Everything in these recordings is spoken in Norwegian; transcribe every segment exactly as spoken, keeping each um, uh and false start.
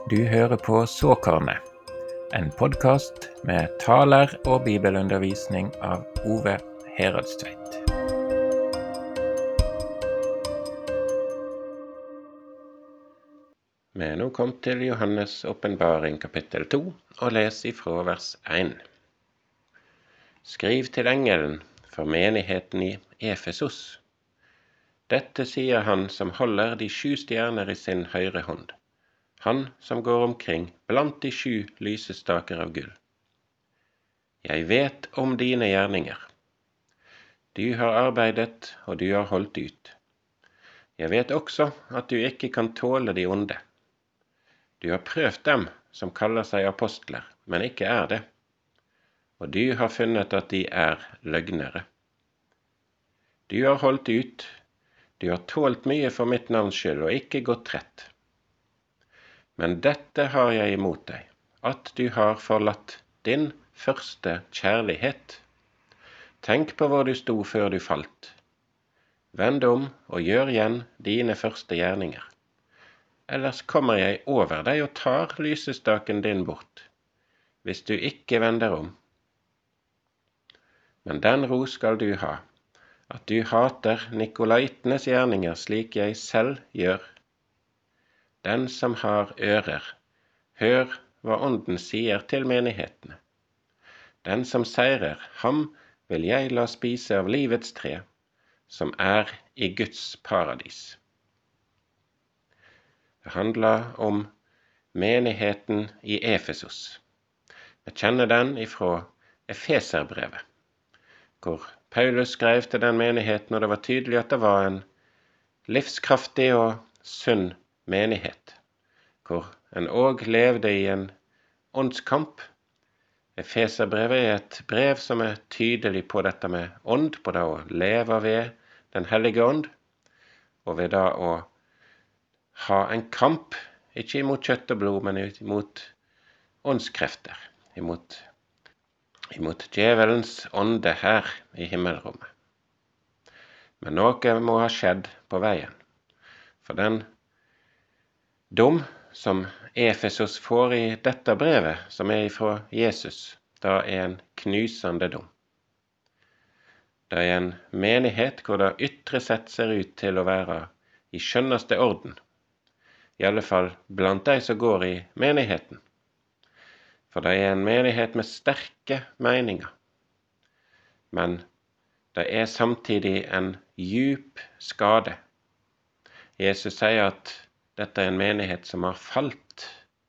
Du hører på Såkornet, en podcast med taler og bibelundervisning av Ove Heradstveit. Vi er nå kommet til Johannes åpenbaring kapittel to og les ifra vers én. Skriv til engelen for menigheten i Efesos. Dette sier han som holder de sju stjerner i sin høyre hånd, han som går omkring blant de sju lysestaker av gull. Jeg vet om dine gjerninger. Du har arbeidet, og du har holdt ut. Jeg vet også at du ikke kan tåle de onde. Du har prøvd dem som kaller seg apostler, men ikke er det. Og du har funnet at de er løgnere. Du har holdt ut. Du har tålt mye for mitt navns skyld og ikke gått trett. Men dette har jeg imot deg, at du har forlatt din første kjærlighet. Tenk på hvor du sto før du falt. Vend om og gjør igjen dine første gjerninger. Ellers kommer jeg over deg og tar lysestaken din bort, hvis du ikke vender om. Men den ro skal du ha, at du hater nikolaitenes gjerninger slik jeg selv gjør. Den som har ører, hør hva ånden sier til menighetene. Den som seirer, ham vil jeg la spise av livets tre, som er i Guds paradis. Det handler om menigheten i Efesos. Vi kjenner den ifra Efeserbrevet, hvor Paulus skrev til den menigheten, og det var tydelig at det var en livskraftig og sunn menighet, hvor en også levde i en åndskamp. Efeserbrevet er et brev som er tydelig på dette med ånd, på det å leve ved den hellige ånd, og ved det å ha en kamp, ikke imot kjøtt og blod, men imot åndskrefter, imot imot djevelens ånde her i himmelrommet. Men noe må ha skjedd på veien, for den dom som Efesos får i dette brevet, som er ifra Jesus, da er en knusende dom. Det er en menighet hvor det ytre sett ser ut til å være i skjønneste orden, i alle fall blant de som går i menigheten. For det er en menighet med sterke meninger. Men det er samtidig en djup skade. Jesus sier at dette er en menighet som har falt.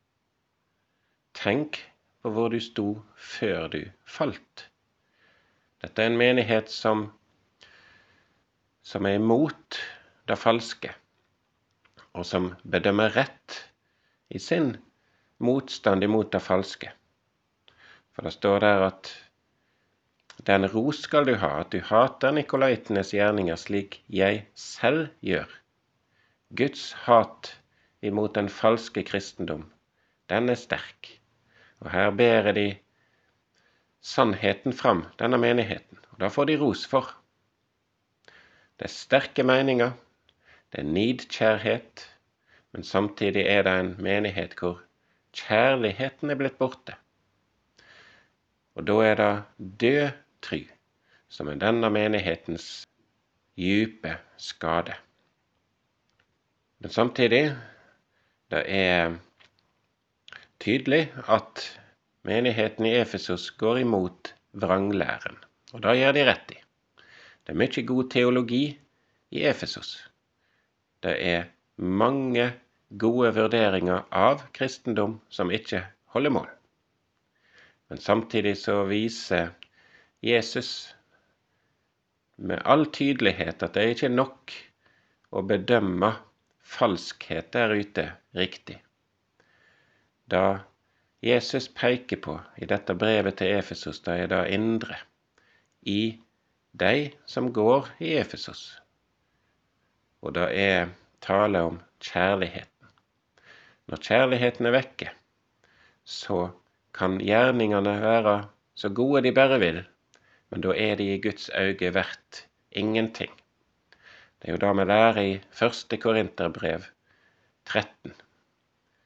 Tenk på hvor du sto før du falt. Dette er en menighet som, som er imot det falske, og som bedømmer rett i sin motstand imot det falske. For det står der at den ro skal du ha, at du hater nikolaitenes gjerninger slik jeg selv gjør. Guds hat imot den falske kristendom, den er sterk. Og her bærer de sannheten fram, denne menigheten, og da får de ros for. Det er sterke meninger, det er nidkjærhet, men samtidig er det en menighet hvor kjærligheten er blitt borte. Og da er det død tro, som er denne menighetens djupe skade. Men samtidig, det er tydelig at menigheten i Efesos går imot vranglæren, og det gjør de rett i. Det er mye god teologi i Efesos. Det er mange gode vurderinger av kristendom som ikke holder mål. Men samtidig så viser Jesus med all tydelighet at det ikke er nok å bedømme falskhet der ute riktig. Da Jesus peker på i dette brevet til Efesos, da er det indre i de som går i Efesos. Og det er tale om kjærlighet. Når kjærligheten er vekke, så kan gjerningene være så gode de bare vil, men da er de i Guds øyne verdt ingenting. Det er jo da vi lærer i første Korinterbrev tretten.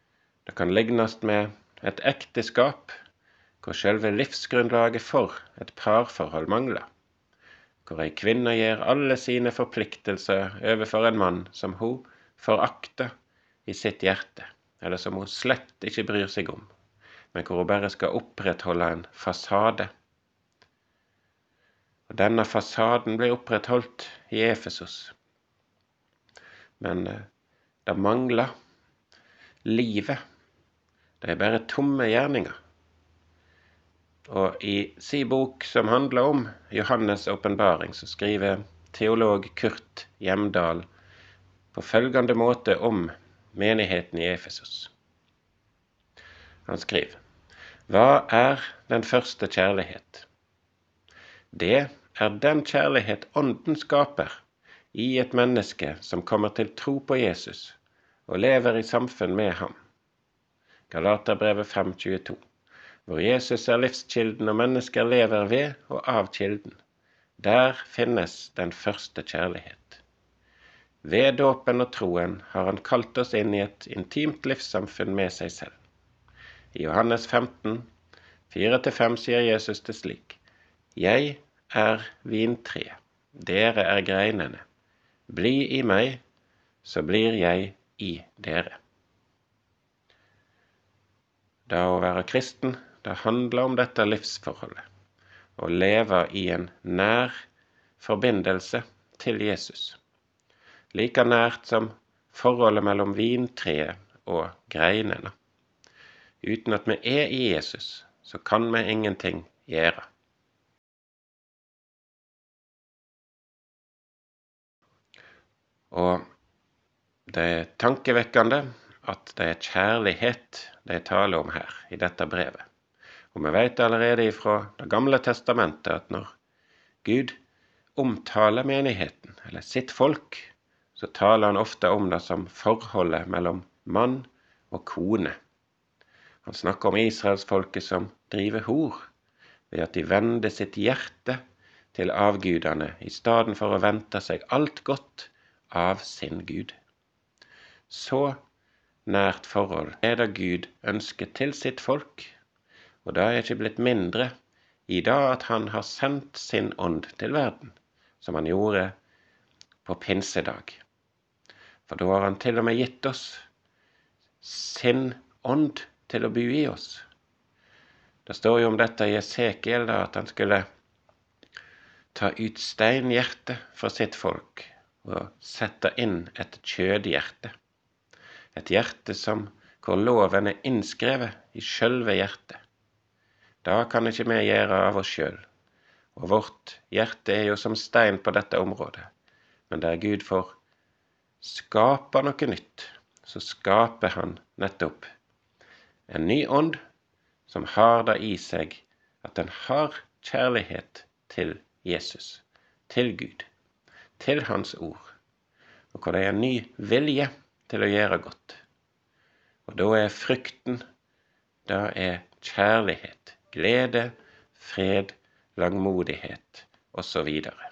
Det kan lignes med et ekteskap, hvor selve livsgrunnlaget for et parforhold mangler, hvor ei kvinne gir alle sine forpliktelser overfor en mann som hun forakter i sitt hjerte, eller som hun slett ikke bryr seg om, men hvor hun bare skal opprettholde en fasade. Og denne fasaden blir opprettholdt i Efesos. Men det mangler livet. Det er bare tomme gjerninger. Og i sin bok som handler om Johannes' åpenbaring, så skriver teolog Kurt Hjemdal på følgende måte om menigheten i Efesos. Han skriver: Hva er den første kjærlighet? Det er den kjærlighet ånden skaper i et menneske som kommer til tro på Jesus og lever i samfunn med ham. Galaterbrevet fem tjueto. Hvor Jesus er livskilden og mennesker lever ved og av kilden. Der finnes den første kjærlighet. Ved dåpen og troen har han kalt oss inn i et intimt livssamfunn med seg selv. I Johannes femten, fire til fem sier Jesus det slik: Jeg er vintre, dere er greinene. Bli i meg, så blir jeg i dere. Det å være kristen, det handler om dette livsforholdet, å leve i en nær forbindelse til Jesus. Like nært som forholdet mellom vintreet og greinene. Uten at vi er i Jesus, så kan vi ingenting gjøre. Og det er tankevekkende at det er kjærlighet det er tale om her i dette brevet. Og vi vet allerede fra det gamle testamentet at når Gud omtaler menigheten, eller sitt folk, så taler han ofte om det som forholdet mellom mann og kone. Han snakker om Israelsfolket som driver hor, ved at de vender sitt hjerte til avgudene, i stedet for å vente seg alt godt av sin Gud. Så nært forhold er det Gud ønsker til sitt folk, og det er ikke blitt mindre i det at han har sendt sin ånd til verden, som han gjorde på pinsedag. For da har han til og med gitt oss sin ånd til å bo i oss. Det står jo om dette i Esekiel, da, at han skulle ta ut steinhjerte fra sitt folk og sette inn et kjødhjerte. Et hjerte som, hvor loven er innskrevet i sjølve hjertet. Da kan ikke vi gjøre av oss sjøl. Og vårt hjerte er jo som stein på dette området. Men der Gud får skape noe nytt, så skaper han nettopp en ny ånd som har det i seg at den har kjærlighet til Jesus, til Gud, til hans ord, og hvor det er en ny vilje til å gjøre godt. Og da er frykten, da er kjærlighet, glede, fred, langmodighet, og så videre.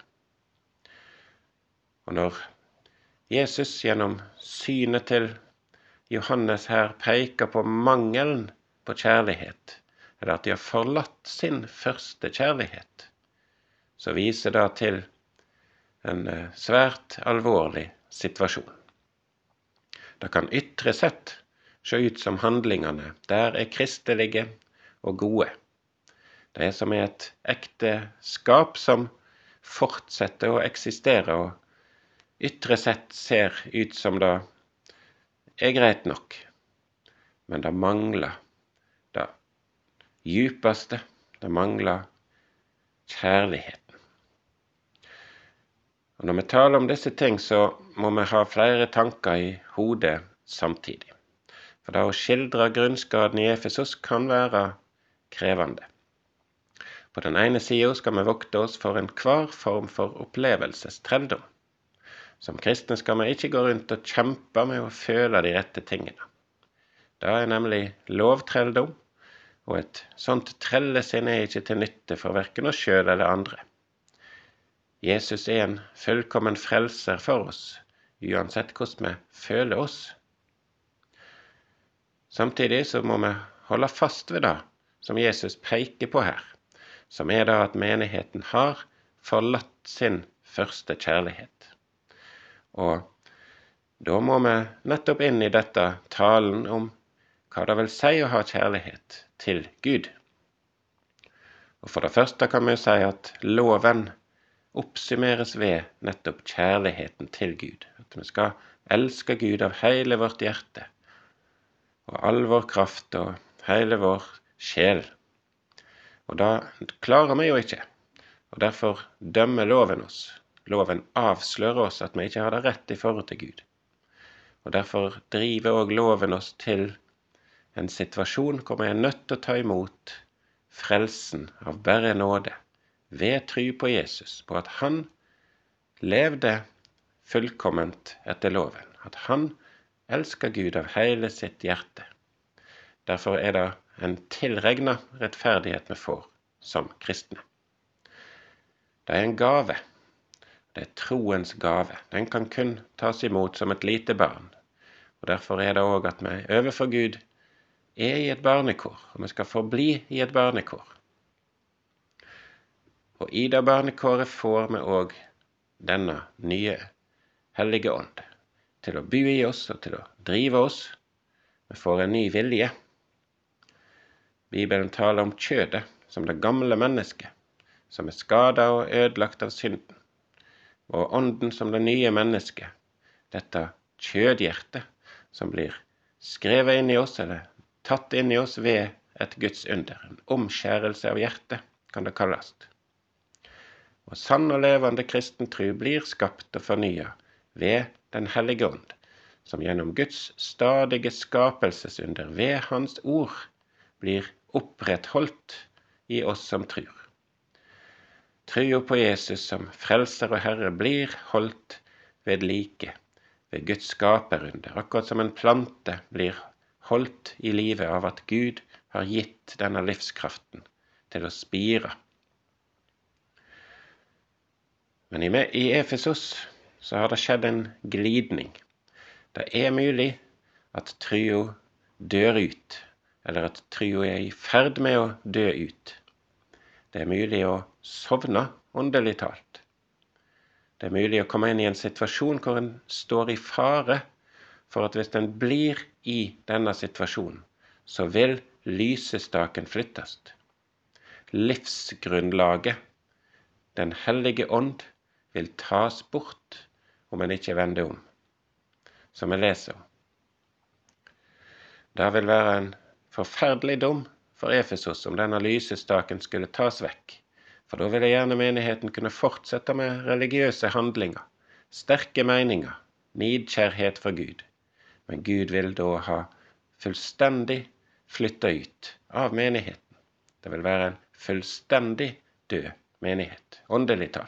Og når Jesus gjennom synet til Johannes her peker på mangelen på kjærlighet, eller at de har forlatt sin første kjærlighet, så viser det til en svært alvorlig situasjon. Det kan ytre sett se ut som handlingene der er kristelige og gode. Det er som et ekteskap som fortsetter å eksistere, og ytre sett ser ut som det er greit nok. Men det mangler det djupeste, det mangler kjærligheten. Og når vi taler om disse ting, så må vi ha flere tanker i hodet samtidig. For det å skildre grunnskaden i Efesos kan være krevende. På den ene siden skal vi vokte oss for enhver form for opplevelsestrelldom. Som kristne skal vi ikke gå rundt og kjempe med å føle de rette tingene. Det er nemlig lovtrelldom, og et sånt trellesinn er ikke til nytte for hverken oss selv eller andre. Jesus er en fullkommen frelser for oss, uansett hvordan vi føler oss. Samtidig så må vi holde fast ved det som Jesus peker på her, som er det at menigheten har forlatt sin første kjærlighet. Og da må vi nettopp inn i dette talen om hva det vil si å ha kjærlighet til Gud. Og for det første kan vi si at loven oppsummeres ved nettopp kjærligheten til Gud. At vi skal elske Gud av hele vårt hjerte, og all vår kraft og hele vår sjel. Og da klarer vi jo ikke, og derfor dømmer loven oss. Loven avslører oss at vi ikke har det rett i forhold til Gud. Og derfor driver også loven oss til en situasjon hvor vi er nødt til å ta imot frelsen av bare nåde, ved tro på Jesus, på at han levde fullkomment etter loven, at han elsker Gud av hele sitt hjerte. Derfor er det en tilregnet rettferdighet vi får som kristne. Det er en gave. Det er troens gave. Den kan kun tas imot som et lite barn. Og derfor er det også at vi overfor Gud er i et barnekår, og vi skal forbli i et barnekår. Og i det barnekåret får vi også denne nye hellige ånd til å bo i oss og til å drive oss. Vi får en ny vilje. Bibelen taler om kjødet som det gamle mennesket, som er skadet og ødelagt av synden, og ånden som det nye mennesket, dette kjødhjertet som blir skrevet inn i oss, eller tatt inn i oss ved et Guds under, en omskjærelse av hjertet, kan det kalles. Og sann og levende kristen tro blir skapt og fornyet ved den hellige ånd, som gjennom Guds stadige skapelsesunder ved hans ord blir opprettholdt i oss som tror. Troa på Jesus som frelser og herre blir holdt ved like, ved Guds skaperunder, akkurat som en plante blir holdt i livet av at Gud har gitt denne livskraften til å spire. Men i, i Efesos så har det skjedd en glidning. Det er mulig at troa dør ut, eller at troa er i ferd med å dø ut. Det er mulig å sovne åndelig talt. Det er mulig å komme inn i en situasjon hvor en står i fare for at hvis en blir i denne situasjonen, så vil lysestaken flyttes. Livsgrunnlaget, den hellige ånd, vil tas bort om en ikke vender om, som vi leser om. Det vil være en forferdelig dom for Efesos om denne lysestaken skulle tas vekk, for da ville gjerne menigheten kunne fortsette med religiøse handlinger, sterke meninger, nidkjærhet for Gud. Men Gud vil da ha fullstendig flyttet ut av menigheten. Det vil være en fullstendig død menighet, åndelig talt.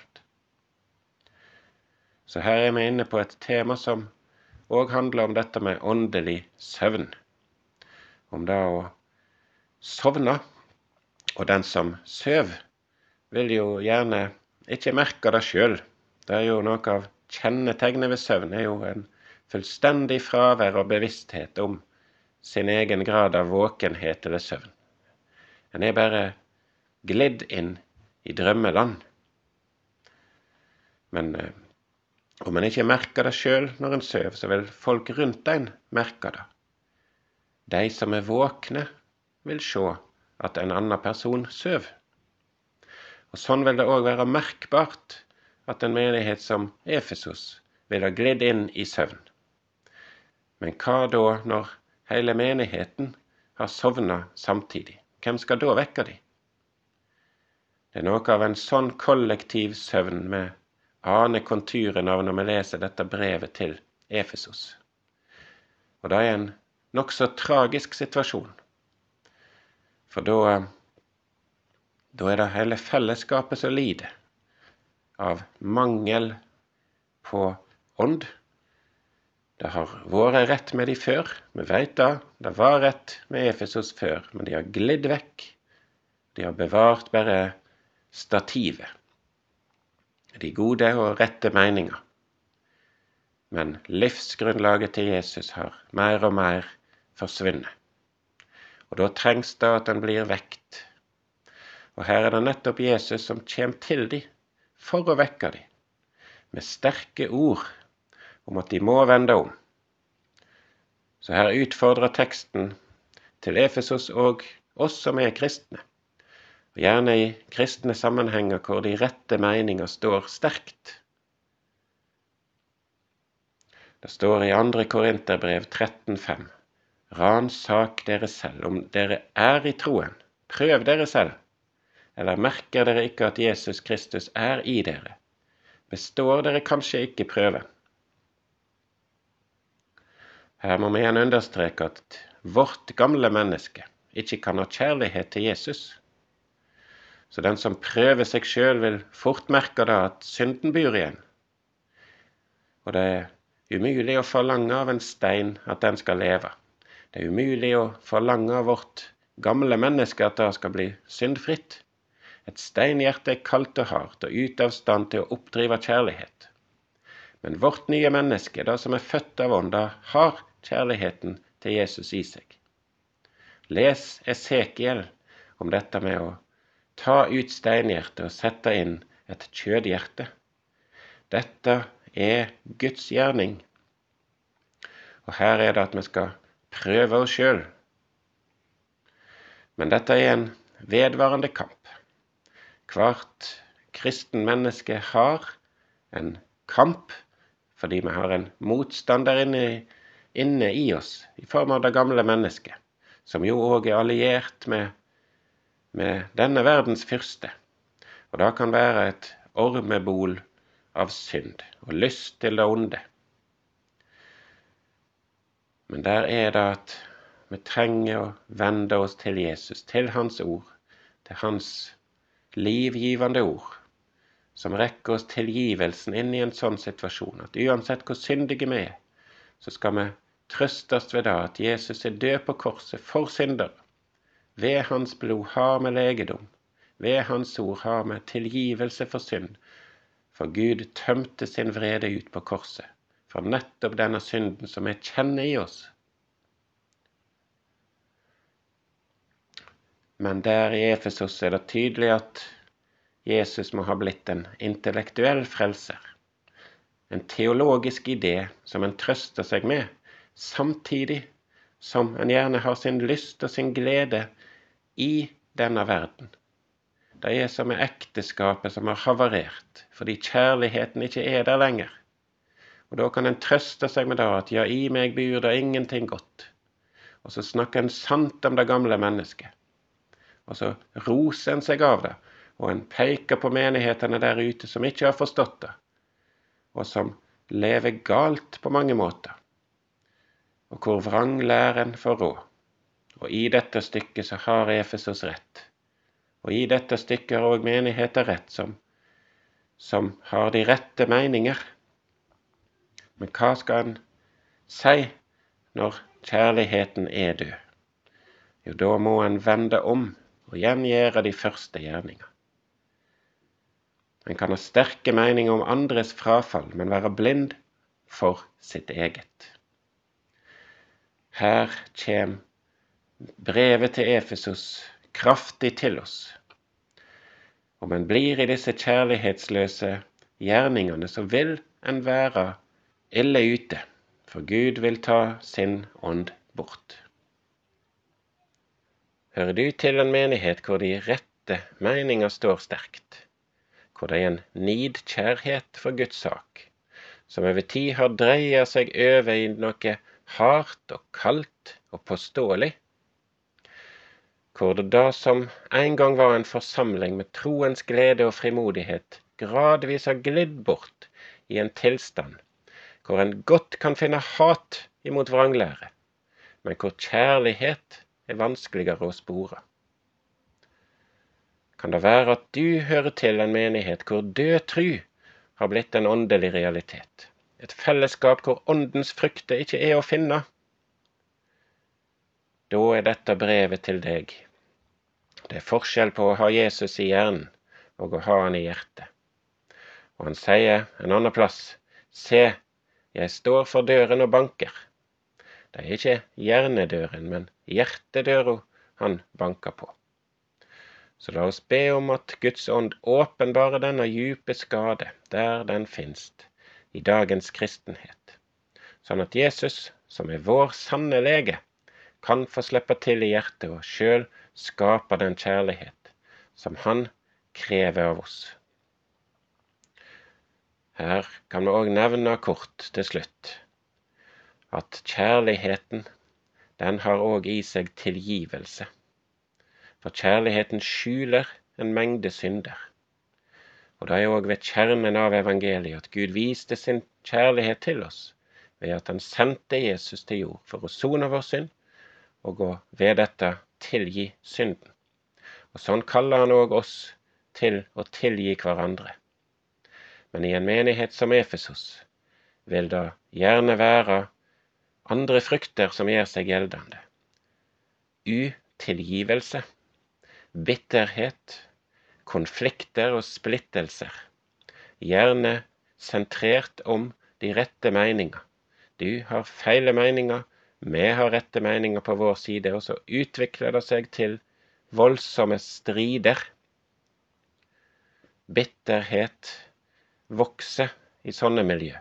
Så her er vi inne på et tema som også handler om dette med åndelig søvn. Om det å sovne, og den som søv vil jo gjerne ikke merke det selv. Det er jo noe av kjennetegnet ved søvn, er jo en fullstendig fravær og bevissthet om sin egen grad av våkenhet eller søvn. En er bare glidd inn i drømmeland. Men eh, om en ikke merker det selv når en søv, så vil folk rundt en merke det. De som er våkne vil se at en annen person søv. Og sånn vil det også være merkbart at en menighet som Efesos vil ha glidd inn i søvn. Men hva da når hele menigheten har sovnet samtidig? Hvem skal da vekke de? Det er noe av en sånn kollektiv søvn med aner konturen av når vi leser dette brevet til Efesos. Og det er en nok så tragisk situasjon. For da, da er det hele fellesskapet som lider av mangel på ånd. Det har vært rett med de før, vi vet det, det var rett med Efesos før, men de har glidd vekk. De har bevart bare stativet. De gode og rette meninger. Men livsgrunnlaget til Jesus har mer og mer forsvunnet. Og da trengs det at den blir vekt. Og her er det nettopp Jesus som kommer til de for å vekke de, med sterke ord om at de må vende om. Så her utfordrer teksten til Efesos og oss som er kristne, og gjerne i kristne sammenhenger hvor de rette meninger står sterkt. Det står i andre Korinterbrev tretten fem, ransak dere selv om dere er i troen, prøv dere selv, eller merker dere ikke at Jesus Kristus er i dere? Består dere kanskje ikke prøven? Her må vi igjen understreke at vårt gamle menneske ikke kan ha kjærlighet til Jesus. Så den som prøver seg selv vil fort merke da at synden bor igjen. Og det er umulig å forlange av en stein at den skal leve. Det er umulig å forlange av vårt gamle menneske at det skal bli syndfritt. Et steinhjerte er kaldt og hardt og ute av stand til å oppdrive kjærlighet. Men vårt nye menneske, det som er født av ånd, det har kjærligheten til Jesus i seg. Les Esekiel om dette med å ta ut steinhjertet og sette inn et kjødhjerte. Dette er Guds gjerning. Og her er det at vi skal prøve oss selv. Men dette er en vedvarende kamp. Hvert kristen menneske har en kamp, fordi vi har en motstander inne, inne i oss, i form av det gamle mennesket, som jo også er alliert med, med denne verdens fyrste. Og det kan være et ormebol av synd og lyst til det onde. Men der er det at vi trenger å vende oss til Jesus, til hans ord, til hans livgivende ord, som rekker oss tilgivelsen inn i en sånn situasjon, at uansett hvor syndige vi er, så skal vi trøstes ved det at Jesus er død på korset for syndere. Ved hans blod har vi legedom, ved hans ord har vi tilgivelse for synd, for Gud tømte sin vrede ut på korset, for nettopp denne synden som vi kjenner i oss. Men der i Efesos er det tydelig at Jesus må ha blitt en intellektuell frelser, en teologisk idé som en trøster seg med, samtidig som en gjerne har sin lyst og sin glede i denne verden. Det er som med ekteskapet som har havarert, fordi kjærligheten ikke er der lenger. Og da kan en trøste seg med det at ja, i meg bor det ingenting godt. Og så snakker en sant om det gamle mennesket. Og så roser en seg av det, og en peker på menighetene der ute som ikke har forstått det, og som lever galt på mange måter, og hvor vranglæren får råd. Og i dette stykket så har Efesos rett, og i dette stykket har også menigheter rett som, som har de rette meninger. Men hva skal en si når kjærligheten er død? Jo, da må en vende om og gjengjøre de første gjerninger. En kan ha sterke meninger om andres frafall, men være blind for sitt eget. Her kommer brevet til Efesos kraftig til oss. Om en blir i disse kjærlighetsløse gjerningene, så vil en være ille ute, for Gud vil ta sin ånd bort. Hører du til en menighet hvor de rette meninger står sterkt, hvor det er en nidkjærhet for Guds sak, som over tid har dreiet seg over i noe hardt og kaldt og påståelig, hvor det da som en gang var en forsamling med troens glede og frimodighet, gradvis har glidd bort i en tilstand, hvor en godt kan finne hat imot vranglære, men hvor kjærlighet er vanskeligere å spore. Kan det være at du hører til en menighet hvor død tru har blitt en åndelig realitet? Et fellesskap hvor åndens frukter ikke er å finne? Da er dette brevet til deg. Det er forskjell på å ha Jesus i hjernen og å ha han i hjertet. Og han sier en annen plass, se, jeg står for døren og banker. Det er ikke hjernedøren, men hjertedøra han banker på. Så la oss be om at Guds ånd åpenbarer denne djupe skade der den finst i dagens kristenhet, sånn at Jesus, som er vår sanne lege, kan få slippe til i hjertet og selv skape den kjærlighet som han krever av oss. Her kan vi også nevne kort til slutt at kjærligheten, den har også i seg tilgivelse. For kjærligheten skjuler en mengde synder. Og det er også ved kjernen av evangeliet at Gud viste sin kjærlighet til oss, ved at han sendte Jesus til jord for å sone vår synd, og å ved dette tilgi synden. Og sånn kaller han også oss til å tilgi hverandre. Men i en menighet som Efesos vil det gjerne være andre frukter som gjør seg gjeldende. Utilgivelse, bitterhet, konflikter og splittelser, gjerne sentrert om de rette meninger. Du har feile meninger, vi har rette meninger på vår side, og så utvikler det seg til voldsomme strider. Bitterhet vokser i sånne miljø.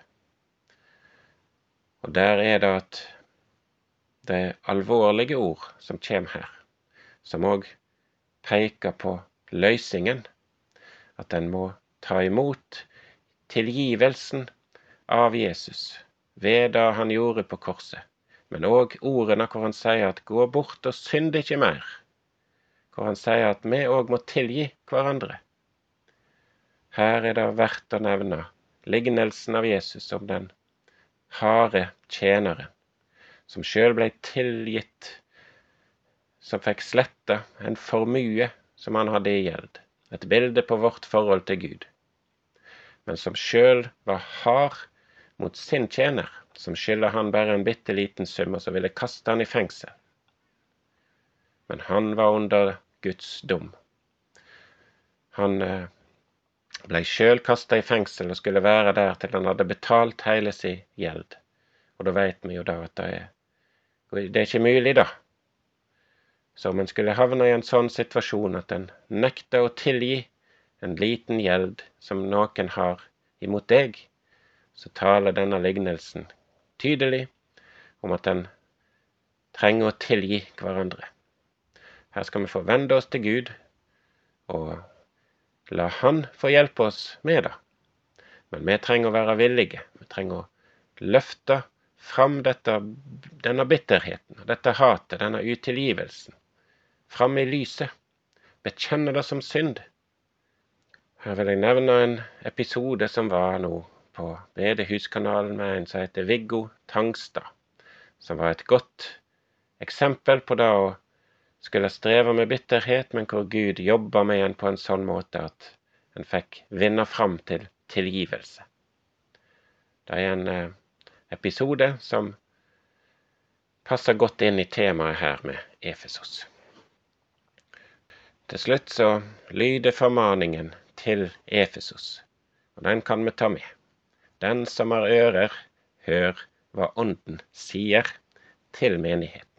Og der er det at det er alvorlige ord som kommer her, som også peker på løsningen, at den må ta imot tilgivelsen av Jesus ved det han gjorde på korset, men også ordene hvor han sier at gå bort og synd ikke mer, hvor han sier at vi også må tilgi hverandre. Her er det verdt å nevne lignelsen av Jesus som den harde tjeneren, som selv ble tilgitt, som fikk sletta en formue som han hadde i gjeld, et bilde på vårt forhold til Gud, men som selv var hard mot sin tjener, som skylder han bare en bitteliten sum, og så ville kaste han i fengsel. Men han var under Guds dom. Han eh, ble selv kastet i fengsel og skulle være der til han hadde betalt hele sin gjeld. Og da vet vi jo da at det er, det er ikke mulig da. Så om en skulle havne i en sånn situasjon at en nekter å tilgi en liten gjeld som noen har imot deg, så taler denne lignelsen tydelig om at en trenger å tilgi hverandre. Her skal vi få vende oss til Gud, og la han få hjelpe oss med det. Men vi trenger å være villige, vi trenger å løfte fram dette, denne bitterheten, dette hatet, denne utilgivelsen, fram i lyset, bekjenne det som synd. Her vil jeg nevne en episode som var nå på Bedehuskanalen med en som heter Viggo Tangstad, som var et godt eksempel på det å skulle streve med bitterhet, men hvor Gud jobba med en på en sånn måte at en fikk vinne fram til tilgivelse. Det er en eh, episode som passer godt inn i temaet her med Efesos. Til slutt så lyder formaningen til Efesos, og den kan vi ta med. Den som har ører, hør hva ånden sier til menighet.